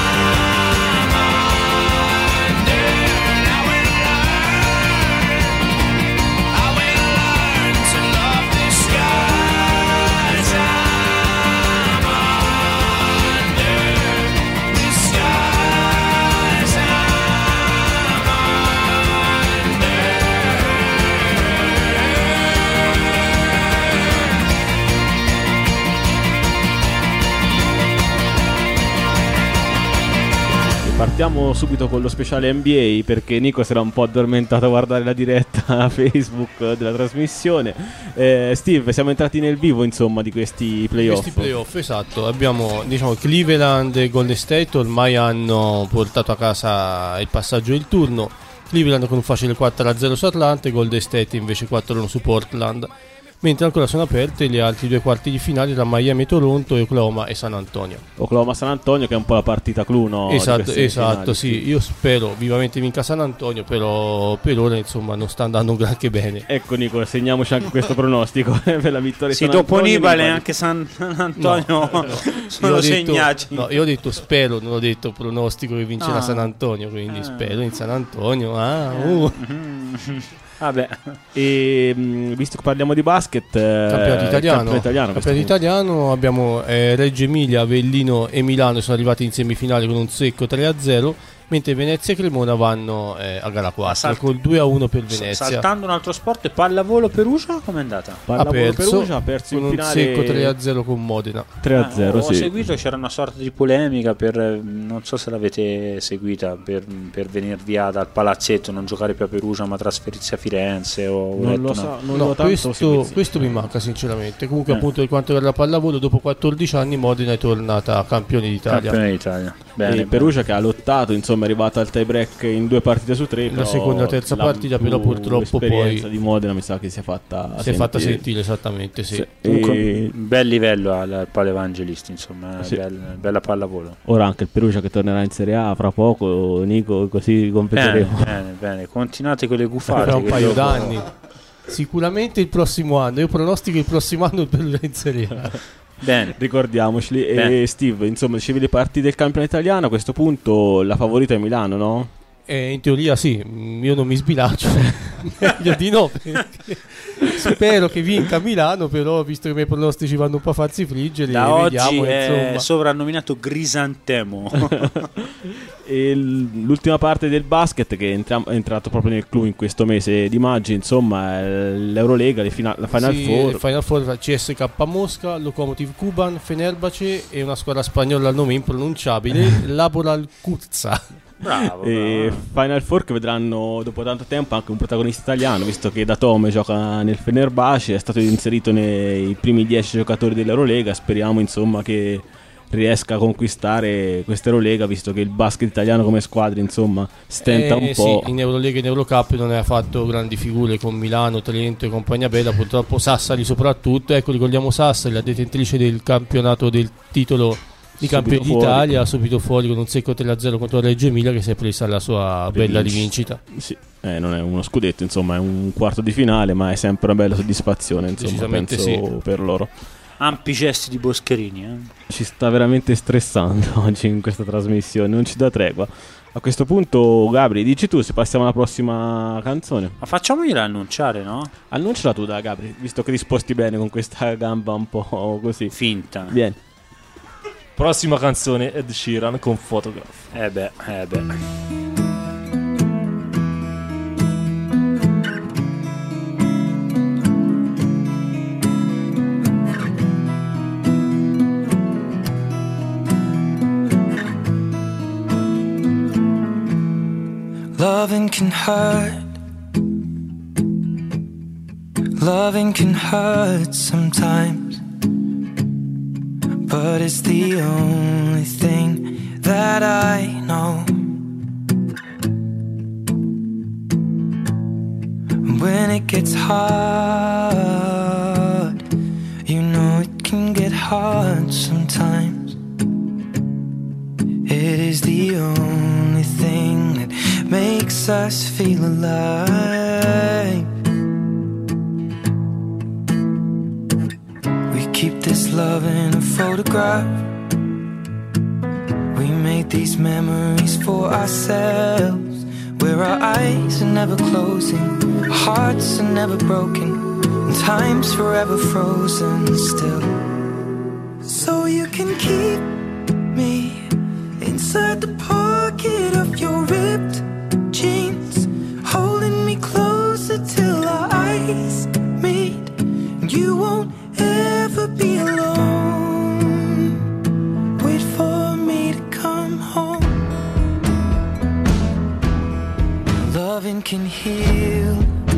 Partiamo subito con lo speciale N B A perché Nico si era un po' addormentato a guardare la diretta Facebook della trasmissione. eh, Steve, siamo entrati nel vivo insomma di questi playoff. Questi playoff, esatto. Abbiamo, diciamo, Cleveland e Golden State ormai hanno portato a casa il passaggio del turno. Cleveland con un facile quattro a zero su Atlanta e Golden State invece quattro a uno su Portland, mentre ancora sono aperte le altri due quarti di finale tra Miami e Toronto e Oklahoma e San Antonio. Oklahoma San Antonio che è un po' la partita clou, no? Esatto, esatto, sì. Io spero vivamente vinca San Antonio, però per ora insomma non sta andando granché bene. Ecco Nico, segniamoci anche questo pronostico per la vittoria. Sì, San dopo Antonio, Nibale anche San Antonio no, no, sono io detto, segnati. No, io ho detto spero, non ho detto pronostico che vincerà Ah. San Antonio, quindi Ah. spero in San Antonio. Ah, uh. Vabbè, E mh, visto che parliamo di basket, eh, Campionato italiano, campionato italiano, a questo campionato punto. italiano abbiamo eh, Reggio Emilia, Avellino e Milano sono arrivati in semifinale con un secco tre a zero, mentre Venezia e Cremona vanno eh, a gara quattro Sal- col due a uno per Venezia. saltando un altro sport, pallavolo Perugia, com'è andata? Ha Pallavolo perso, Perugia, ha perso con in un finale secco tre a zero con Modena. tre a zero, Ah, ho sì. seguito, c'era una sorta di polemica per, non so se l'avete seguita, per, per venire via dal palazzetto, non giocare più a Perugia ma trasferirsi a Firenze o ho Non letto lo una- so, non No, l'ho tanto questo, seguito. questo mi manca sinceramente. Comunque Eh. appunto per quanto riguarda la pallavolo, dopo quattordici anni Modena è tornata campione d'Italia. Campione d'Italia. Bene, E Perugia che ha lottato, insomma, è arrivata al tie break in due partite su tre. La però seconda e terza la partita, però più purtroppo l'esperienza poi di Modena mi sa che si è fatta si è fatta sentire esattamente, sì. Sì. Comunque, E un bel livello al, al Palo Evangelisti, insomma, eh, Sì. bel- bella pallavolo. ora anche il Perugia che tornerà in Serie A fra poco, Nico, così Bene, competeremo. bene, bene, continuate con le gufate. Fra un che paio dopo- d'anni. Sicuramente il prossimo anno. Io pronostico il prossimo anno per la in Serie A. Bene, Ricordiamoceli. Bene. E Steve, insomma, dicevi le partite del campionato italiano. A questo punto la favorita è Milano, no? Eh, in teoria sì, mm, io non mi sbilaccio. Meglio di no, perché spero che vinca Milano, però visto che i miei pronostici vanno un po' a farsi friggere, da oggi vediamo è insomma. sovrannominato Grisantemo. E l- l'ultima parte del basket che entra- è entrato proprio nel clou in questo mese di maggio, insomma, è l'Eurolega, le fina- la Final Sì, Four. il Final Four C S K Mosca, Lokomotiv Kuban, Fenerbahce e una squadra spagnola al nome impronunciabile, Laboral Kuzza. Bravo, E bravo. Final Four che vedranno dopo tanto tempo anche un protagonista italiano, visto che Datome gioca nel Fenerbahce, è stato inserito nei primi dieci giocatori dell'Eurolega. Speriamo insomma che riesca a conquistare questa Eurolega, visto che il basket italiano come squadra insomma stenta Eh, un po'. sì, in Eurolega e in Eurocup non ha fatto grandi figure con Milano, Trento e compagnia bella, purtroppo Sassari soprattutto. Ecco, ricordiamo Sassari, la detentrice del campionato del titolo di Subito campione fuori. d'Italia, subito fuori con un secco tre a zero contro Reggio Emilia, che si è presa la sua bella rivincita. Sì, eh, non è uno scudetto, insomma, è un quarto di finale, ma è sempre una bella soddisfazione, insomma, Decisamente penso sì. per loro. ampi gesti di Boscherini, eh. Ci sta veramente stressando oggi in questa trasmissione, non ci dà tregua. A questo punto, Gabri, dici tu se passiamo alla prossima canzone. Ma facciamogliela annunciare, no? Annunciala tu, da Gabri, visto che ti sposti bene con questa gamba un po' così finta. Vieni. Prossima canzone, Ed Sheeran con Photograph. Eh beh, eh beh. Loving can hurt. Loving can hurt sometimes, but it's the only thing that I know. When it gets hard, you know it can get hard sometimes. It is the only thing that makes us feel alive. We keep this love in a photograph. We made these memories for ourselves, where our eyes are never closing, our hearts are never broken, and time's forever frozen still. So you can keep me inside the pocket of your ripped jeans, holding me closer till our eyes meet, and you won't ever be alone. Wait for me to come home. Loving can heal,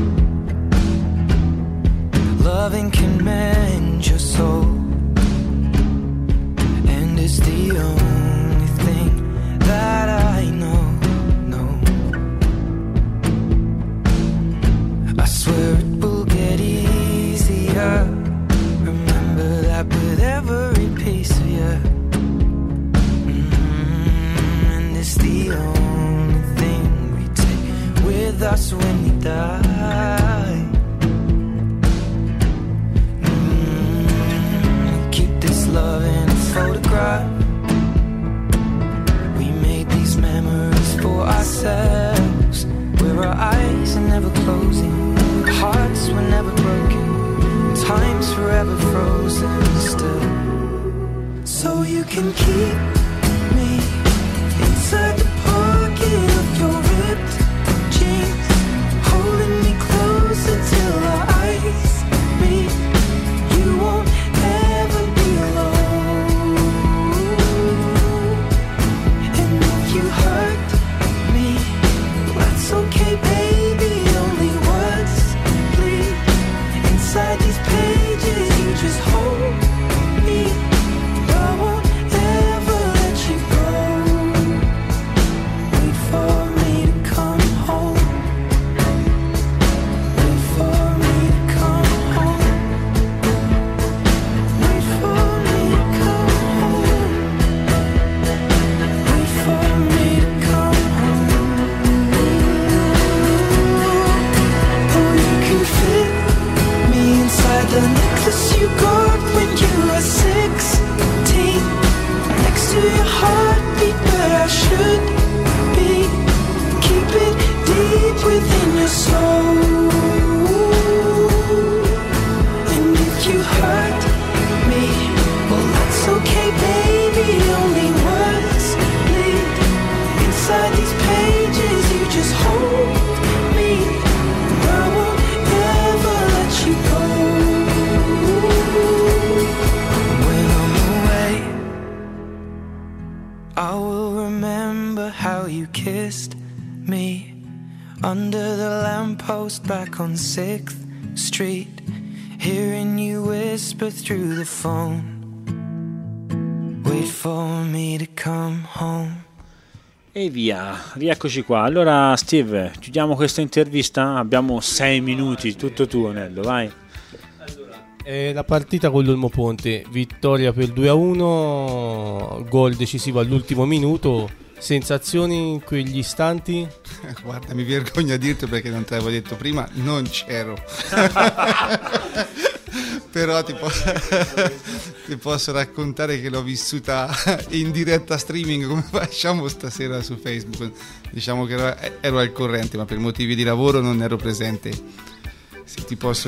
loving can mend your soul, and it's the only thing that I know. I swear it will get easier. Remember that with every piece of you. Mm-hmm. And it's the only thing we take with us when we die. Mm-hmm. Keep this love in a photograph. We made these memories for ourselves, where our eyes are never closing, hearts were never broken, time's forever frozen still. So you can keep me inside the pocket of your ripped jeans, holding me closer till our eyes meet. You won't ever be alone. And if you hurt me, that's okay, baby. Only words bleed inside these pages. You just hold me. I won't ever let you go. Wait for me to come home. Wait for me to come home. Wait for me to come home. Wait for me to come home. Oh, you can fit me inside the necklace you got when you were sixteen, next to your heartbeat where I should be. Keep it deep within your soul. And if you hurt me, well, that's okay, baby. Only words bleed inside these pages. You just hold me. I won't ever let you go. When I'm away, I will remember how you kissed me under the lamppost back on sixth Street, hearing you whisper through the phone. Wait for me to come home. E via, rieccoci qua. Allora Steve, chiudiamo questa intervista, abbiamo sei minuti, tutto tuo Nello, vai. Eh, la partita con l'Olmo Ponte, vittoria per due a uno, gol decisivo all'ultimo minuto. Sensazioni in quegli istanti? Guarda, mi vergogno a dirti perché non te l'avevo detto prima, non c'ero. però ti, po- ti posso raccontare che l'ho vissuta in diretta streaming come facciamo stasera su Facebook. Diciamo che ero, ero al corrente, ma per motivi di lavoro non ero presente. Se ti posso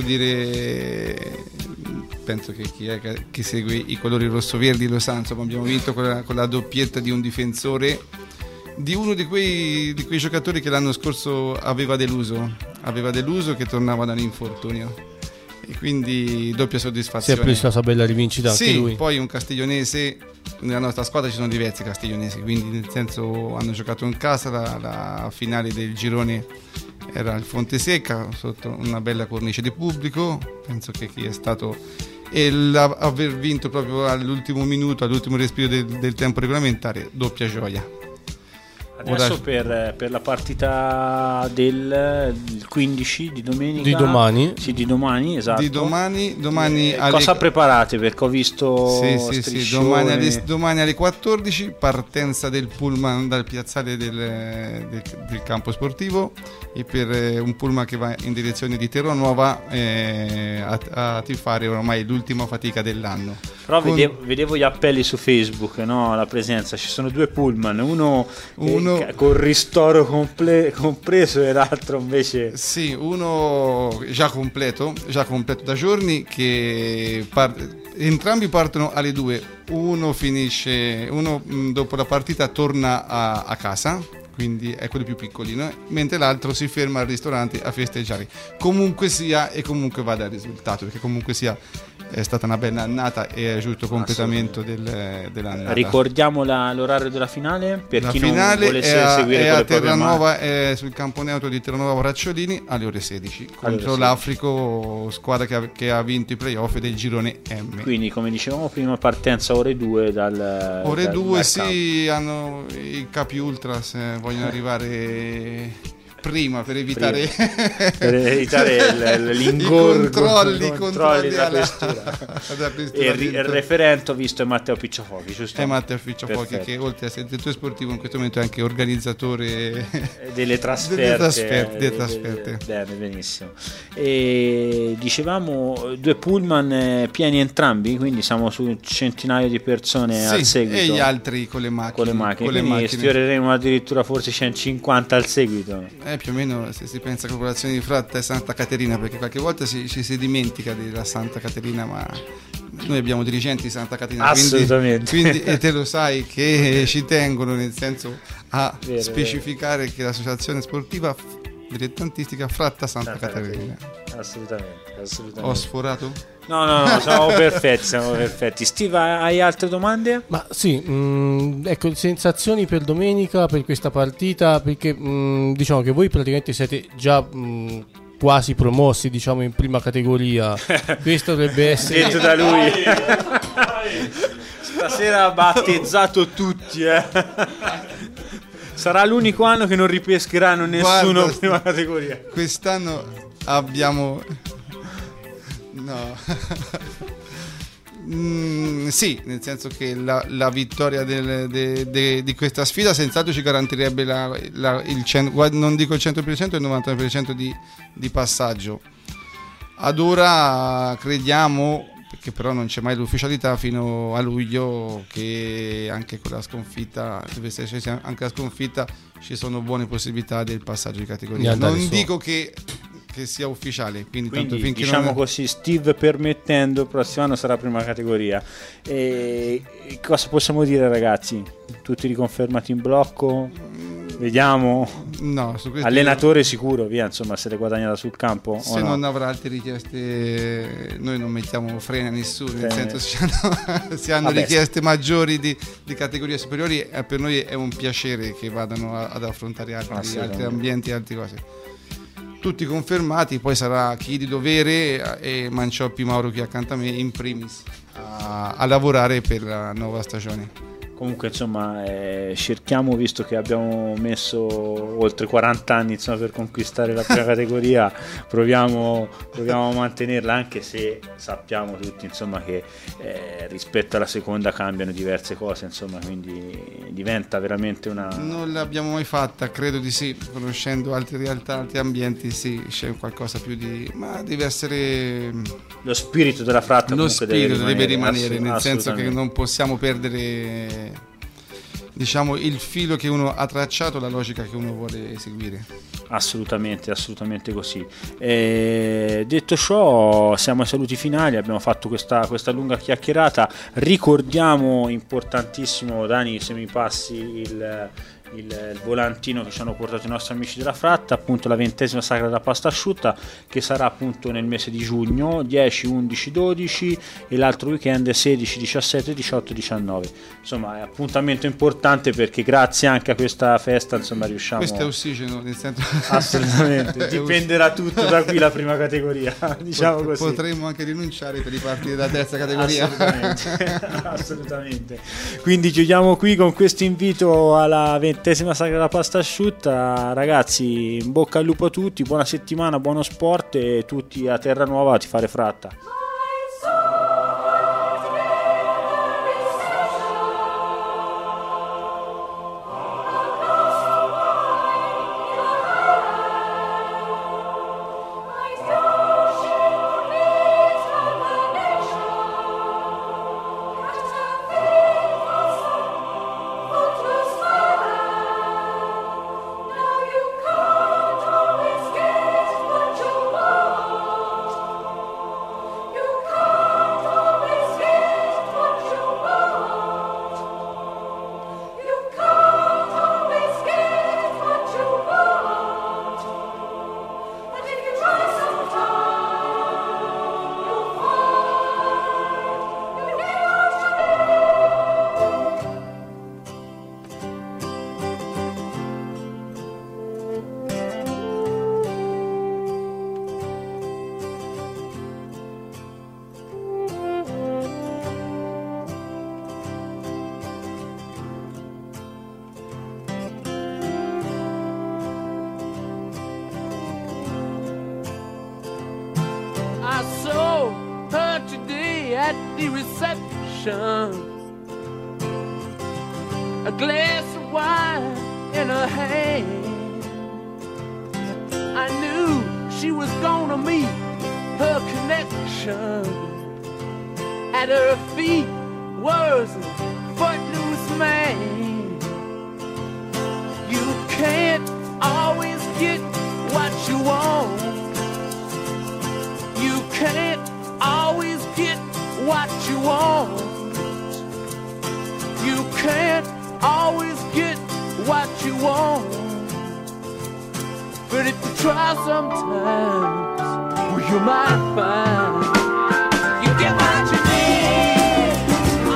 dire, penso che chi è che segue i colori rosso-verdi lo sa, insomma abbiamo vinto con la, con la doppietta di un difensore, di uno di quei, di quei giocatori che l'anno scorso aveva deluso, aveva deluso che tornava da un infortunio. E quindi doppia soddisfazione. Si è preso la sua bella rivincita anche sì, lui. Poi un castiglionese, nella nostra squadra ci sono diversi castiglionesi, quindi nel senso hanno giocato in casa, la, la finale del girone era il Fontesecca sotto una bella cornice di pubblico, penso che chi è stato e aver vinto proprio all'ultimo minuto, all'ultimo respiro del, del tempo regolamentare, doppia gioia. Adesso Ora... per, per la partita del quindici di domenica, di domani, sì, di domani, esatto. Di domani, domani eh, alle... cosa preparate? Perché ho visto sì, sì, sì, domani, alle, domani alle quattordici partenza del pullman dal piazzale del, del, del campo sportivo, e per eh, un pullman che va in direzione di Terranuova eh, a, a tifare ormai l'ultima fatica dell'anno. Però Con... vedevo, vedevo gli appelli su Facebook, no? La presenza, ci sono due pullman, uno, uno... eh, con ristoro comple- compreso e l'altro invece sì, uno già completo già completo da giorni, che part... entrambi partono alle due, uno finisce uno mh, dopo la partita torna a, a casa, quindi è quello più piccolino, mentre l'altro si ferma al ristorante a festeggiare, comunque sia, e comunque vada al risultato, perché comunque sia è stata una bella annata e è giusto completamento del, dell'annata. Ricordiamo la, l'orario della finale per la chi finale non volesse è a, seguire è con a le proprie Terranova, è sul campo neutro di Terranova Bracciolini alle ore sedici contro sì. l'Africo, squadra che ha, che ha vinto i playoff del girone M. Quindi come dicevamo prima, partenza ore due dal ore dal, due dal sì, hanno i capi ultras eh, vogliono arrivare prima per evitare, prima. per evitare il, l'ingorgo, i controlli, i controlli della alla, questura. questura e il, il referente ho visto è Matteo Picciafochi, giusto? È Matteo Picciafochi, che oltre a essere direttore sportivo in questo momento è anche organizzatore delle trasferte, delle trasferte, delle trasferte. Bene, benissimo. E dicevamo due pullman pieni entrambi, quindi siamo su un centinaio di persone sì, al seguito, e gli altri con le macchine, con le macchine, con le quindi macchine. sfioreremo addirittura forse centocinquanta al seguito. Eh, più o meno, se si pensa a popolazione di Fratta e Santa Caterina, perché qualche volta si, ci si dimentica della Santa Caterina, ma noi abbiamo dirigenti di Santa Caterina, assolutamente, quindi, quindi e te lo sai che ci tengono, nel senso a vero, specificare vero. che l'associazione sportiva dilettantistica Fratta Santa, Santa Caterina. Caterina. Assolutamente, assolutamente. Ho sforato? No, no, no, siamo perfetti, siamo perfetti. Steve, hai altre domande? Ma sì, mh, ecco, sensazioni per domenica, per questa partita, perché mh, diciamo che voi praticamente siete già mh, quasi promossi, diciamo, in prima categoria. Questo dovrebbe essere detto da lui. Stasera ha battezzato tutti, eh. Sarà l'unico anno che non ripescheranno nessuno in prima categoria. Quest'anno abbiamo no mm, sì, nel senso che la, la vittoria del, de, de, di questa sfida senz'altro ci garantirebbe la, la, il cento, non dico il cento per cento, il novantadue per cento di, di passaggio. Ad ora crediamo, perché però non c'è mai l'ufficialità fino a luglio, che anche con la sconfitta, dovesse esserci anche la sconfitta, ci sono buone possibilità del passaggio di categoria. Non su. dico che che sia ufficiale, quindi, quindi tanto finché diciamo non... così, Steve permettendo, il prossimo anno sarà prima categoria. E cosa possiamo dire, ragazzi? Tutti riconfermati in blocco? Vediamo. No, su allenatore io... sicuro, via, insomma, se l'è guadagnata sul campo. Se no? non avrà altre richieste, noi non mettiamo freni a nessuno, nel senso se hanno, se hanno richieste maggiori di, di categorie superiori, eh, per noi è un piacere che vadano a, ad affrontare altri, altri ambienti e altre cose. Tutti confermati, poi sarà chi di dovere e Mancioppi Mauro qui accanto a me in primis a, a lavorare per la nuova stagione. comunque insomma eh, cerchiamo, visto che abbiamo messo oltre quaranta anni insomma, per conquistare la prima categoria, proviamo, proviamo a mantenerla, anche se sappiamo tutti insomma che eh, rispetto alla seconda cambiano diverse cose, insomma, quindi diventa veramente una... Non l'abbiamo mai fatta, credo di sì, conoscendo altre realtà, altri ambienti, sì, c'è qualcosa più di... ma deve essere... lo spirito della fratta lo comunque spirito deve rimanere, deve rimanere assolut- nel senso che non possiamo perdere, diciamo, il filo che uno ha tracciato, la logica che uno vuole eseguire. Assolutamente, assolutamente così. E detto ciò, siamo ai saluti finali, abbiamo fatto questa, questa lunga chiacchierata. Ricordiamo, importantissimo, Dani, se mi passi il, il, il volantino che ci hanno portato i nostri amici della Fratta, appunto la ventesima sagra della pasta asciutta, che sarà appunto nel mese di giugno, dieci, undici, dodici, e l'altro weekend sedici, diciassette, diciotto, diciannove. Insomma, è un appuntamento importante, perché grazie anche a questa festa insomma riusciamo... Questo è ossigeno, nel senso... Assolutamente, dipenderà tutto da qui la prima categoria, diciamo così. Potremmo anche rinunciare per ripartire dalla terza categoria. Assolutamente. Assolutamente. Quindi chiudiamo qui con questo invito alla ventesima sagra della pasta asciutta. Ragazzi, in bocca al lupo a tutti, buona settimana, buono sport, e tutti a Terra Nuova a tifare Fratta. I saw her today at the reception, a glass of wine in her hand. I knew she was gonna meet her connection. At her feet was a footloose man. You can't always get what you want. You can't always get what you want. You can't always get what you want. But if you try sometimes, well, you might find you get what you need. Oh,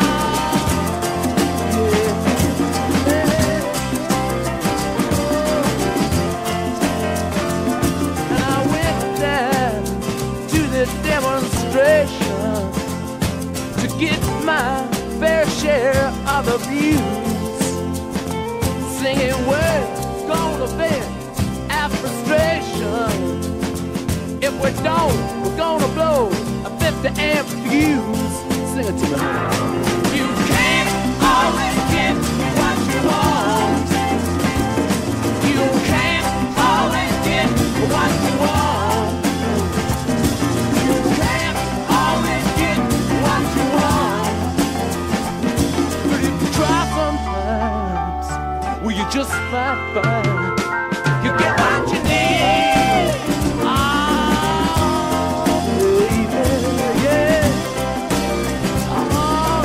yeah. And I went down to the demonstration to get my fair share of the views, singing words gonna vent our frustration. If we don't, we're gonna blow a fifty amp fuse. Sing it to me. You can't always get what you want. You can't always get what you want. You can't always get what you want. But if you try sometimes, well, you just might find you get what you need. Oh, baby, yeah. Oh,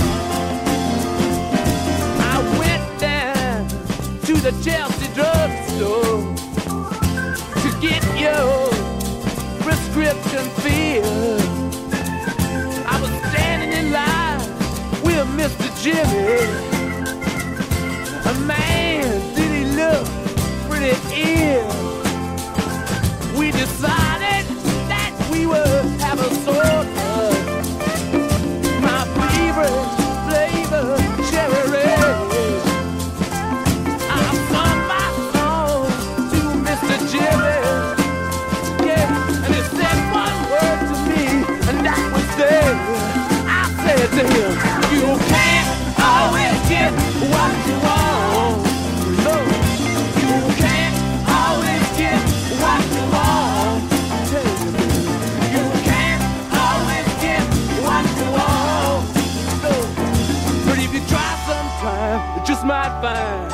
I went down to the Chelsea drugstore to get your prescription filled. I was standing in line with Mister Jimmy. A man, did he look pretty ill? We decided that we would have a soda. My favorite flavor, cherry you just might find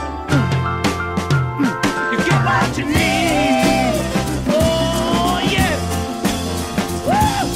you get what you need. Oh yeah. Woo!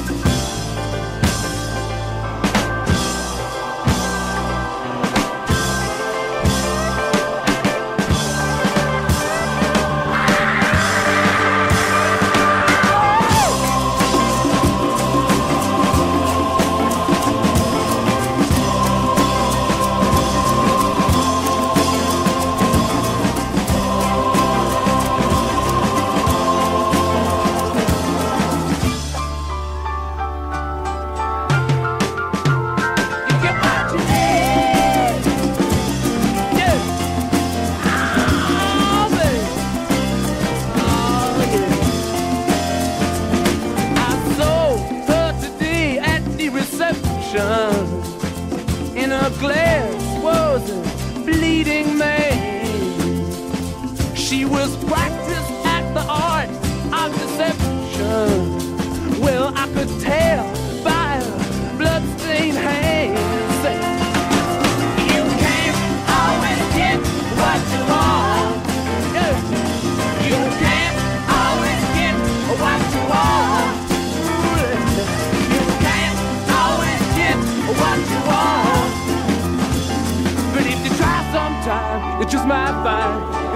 In a glass was a bleeding man. She was practiced at the art of deception. Well, I could tell by her bloodstained hands. You can't always get what you want. You can't always get what you want. You can't always get what you want. But if you try sometime, you just might find